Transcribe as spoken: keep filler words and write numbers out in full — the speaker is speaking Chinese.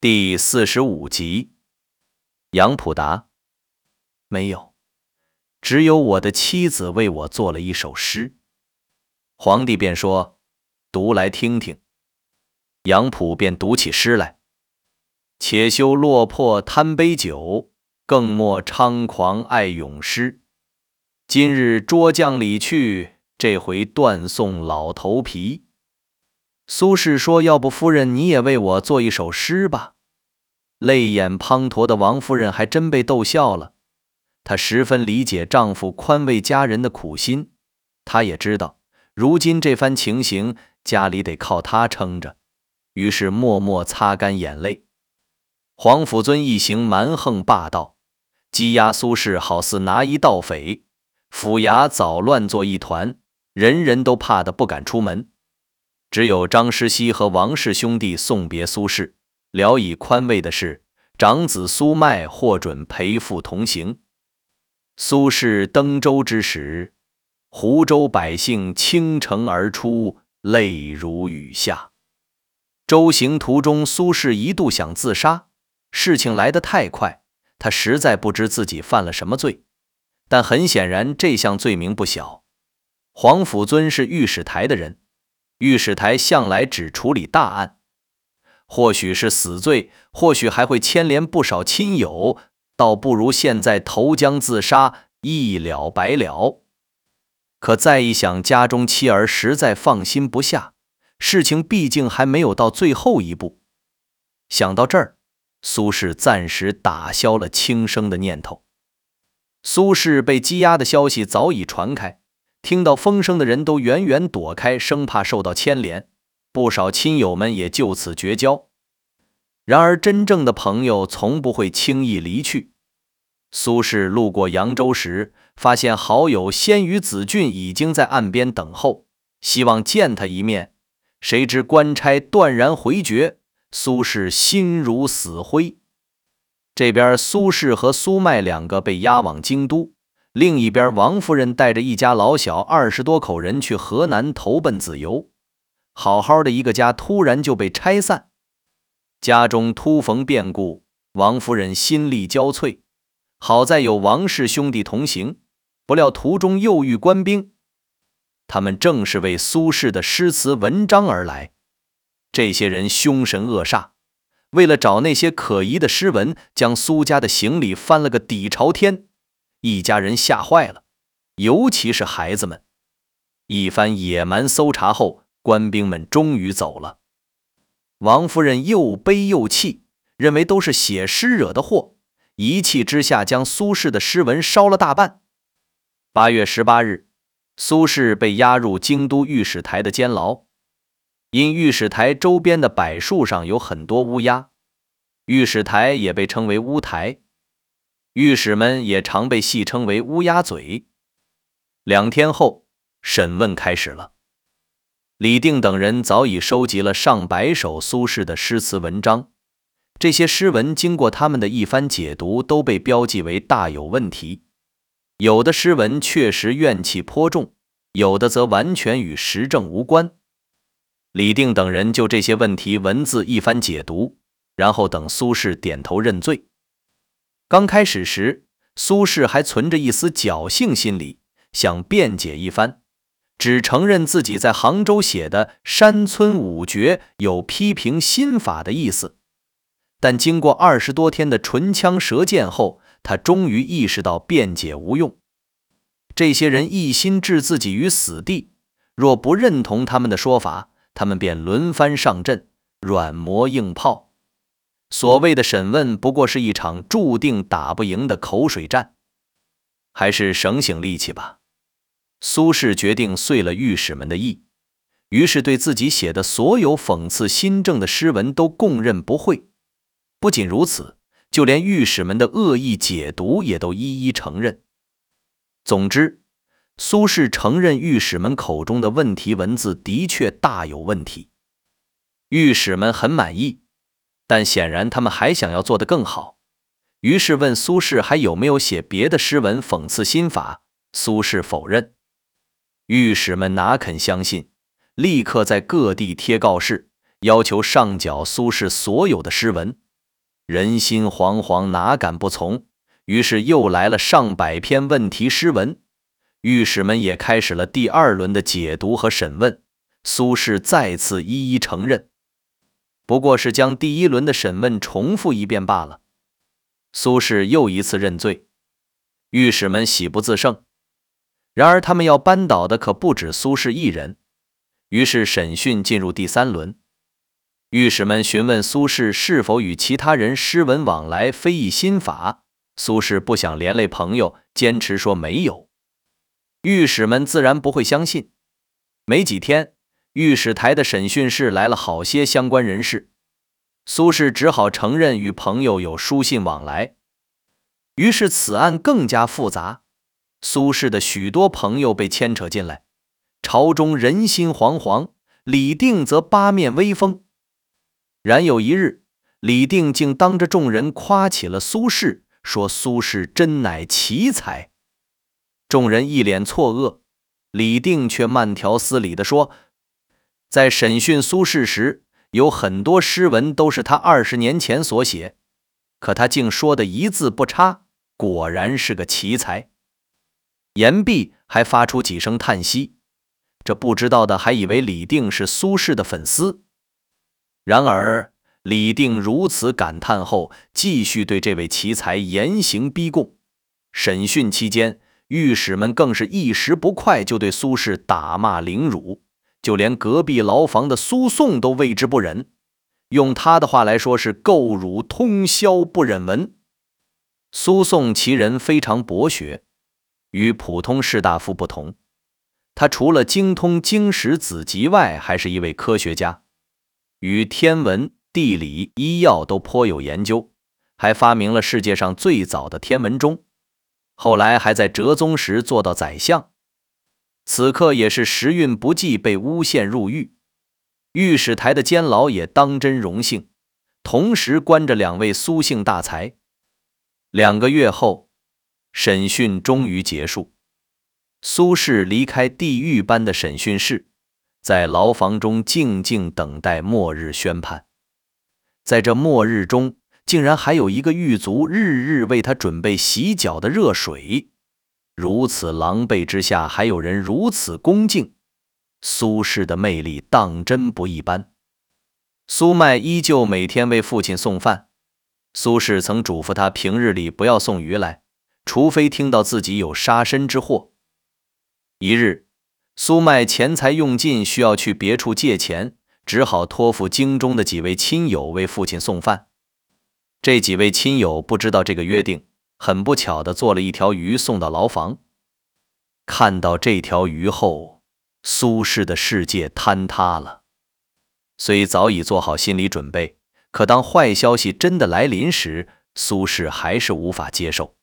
第四十五集。杨普答：没有，只有我的妻子为我做了一首诗。皇帝便说：读来听听。杨普便读起诗来：且休落魄贪杯酒，更莫猖狂爱咏诗。今日捉将里去，这回断送老头皮。苏轼说：要不夫人你也为我做一首诗吧。泪眼滂沱的王夫人还真被逗笑了，她十分理解丈夫宽慰家人的苦心，她也知道如今这番情形家里得靠她撑着，于是默默擦干眼泪。皇甫尊一行蛮横霸道，羁押苏轼好似拿一盗匪，府衙早乱作一团，人人都怕得不敢出门。只有张师熙和王氏兄弟送别苏轼，聊以宽慰的是，长子苏迈获准陪父同行。苏轼登舟之时，湖州百姓倾城而出，泪如雨下。舟行途中，苏轼一度想自杀，事情来得太快，他实在不知自己犯了什么罪，但很显然这项罪名不小。皇甫尊是御史台的人，御史台向来只处理大案，或许是死罪，或许还会牵连不少亲友，倒不如现在投江自杀，一了百了。可再一想，家中妻儿实在放心不下，事情毕竟还没有到最后一步。想到这儿，苏轼暂时打消了轻生的念头。苏轼被羁押的消息早已传开，听到风声的人都远远躲开，生怕受到牵连，不少亲友们也就此绝交。然而真正的朋友从不会轻易离去。苏轼路过扬州时，发现好友鲜于子俊已经在岸边等候，希望见他一面，谁知官差断然回绝，苏轼心如死灰。这边苏轼和苏迈两个被押往京都，另一边王夫人带着一家老小二十多口人去河南投奔子由。好好的一个家突然就被拆散，家中突逢变故，王夫人心力交瘁，好在有王氏兄弟同行，不料途中又遇官兵，他们正是为苏轼的诗词文章而来。这些人凶神恶煞，为了找那些可疑的诗文，将苏家的行李翻了个底朝天，一家人吓坏了，尤其是孩子们。一番野蛮搜查后，官兵们终于走了。王夫人又悲又气，认为都是写诗惹的祸，一气之下将苏轼的诗文烧了大半。八月十八日，苏轼被押入京都御史台的监牢。因御史台周边的柏树上有很多乌鸦，御史台也被称为乌台，御史们也常被戏称为乌鸦嘴。两天后，审问开始了。李定等人早已收集了上百首苏轼的诗词文章，这些诗文经过他们的一番解读，都被标记为大有问题。有的诗文确实怨气颇重，有的则完全与时政无关。李定等人就这些问题文字一番解读，然后等苏轼点头认罪。刚开始时，苏轼还存着一丝侥幸心理，想辩解一番，只承认自己在杭州写的《山村五绝》有批评新法的意思。但经过二十多天的唇枪舌剑后，他终于意识到辩解无用。这些人一心置自己于死地，若不认同他们的说法，他们便轮番上阵，软磨硬泡。所谓的审问不过是一场注定打不赢的口水战。还是省省力气吧。苏轼决定遂了御史们的意，于是对自己写的所有讽刺新政的诗文都供认不讳。不仅如此，就连御史们的恶意解读也都一一承认。总之，苏轼承认御史们口中的问题文字的确大有问题。御史们很满意，但显然他们还想要做得更好，于是问苏轼还有没有写别的诗文讽刺新法。苏轼否认。御史们哪肯相信，立刻在各地贴告示，要求上缴苏轼所有的诗文， 人心惶惶，哪敢不从？于是又来了上百篇问题诗文，御史们也开始了第二轮的解读和审问。苏轼再次一一承认，不过是将第一轮的审问重复一遍罢了。苏轼又一次认罪，御史们喜不自胜。然而他们要扳倒的可不止苏轼一人，于是审讯进入第三轮。御史们询问苏轼是否与其他人诗文往来，非议新法。苏轼不想连累朋友，坚持说没有。御史们自然不会相信。没几天，御史台的审讯室来了好些相关人士，苏轼只好承认与朋友有书信往来。于是此案更加复杂，苏轼的许多朋友被牵扯进来，朝中人心惶惶，李定则八面威风。然有一日，李定竟当着众人夸起了苏轼，说苏轼真乃奇才。众人一脸错愕，李定却慢条斯理地说，在审讯苏轼时，有很多诗文都是他二十年前所写，可他竟说的一字不差，果然是个奇才。言毕，还发出几声叹息，这不知道的还以为李定是苏轼的粉丝。然而李定如此感叹后，继续对这位奇才严刑逼供。审讯期间，御史们更是一时不快就对苏轼打骂凌辱，就连隔壁牢房的苏颂都为之不忍，用他的话来说是垢辱通宵不忍闻。苏颂其人非常博学，与普通士大夫不同，他除了精通经史子集外，还是一位科学家，与天文、地理、医药都颇有研究，还发明了世界上最早的天文钟，后来还在哲宗时做到宰相。此刻也是时运不济，被诬陷入狱，御史台的监牢也当真荣幸，同时关着两位苏姓大才。两个月后，审讯终于结束，苏轼离开地狱般的审讯室，在牢房中静静等待末日宣判。在这末日中，竟然还有一个狱卒日日为他准备洗脚的热水。如此狼狈之下，还有人如此恭敬，苏轼的魅力当真不一般。苏迈依旧每天为父亲送饭，苏轼曾嘱咐他平日里不要送鱼来，除非听到自己有杀身之祸。一日，苏迈钱财用尽，需要去别处借钱，只好托付京中的几位亲友为父亲送饭。这几位亲友不知道这个约定，很不巧地做了一条鱼送到牢房。看到这条鱼后，苏轼的世界坍塌了。虽早已做好心理准备，可当坏消息真的来临时，苏轼还是无法接受。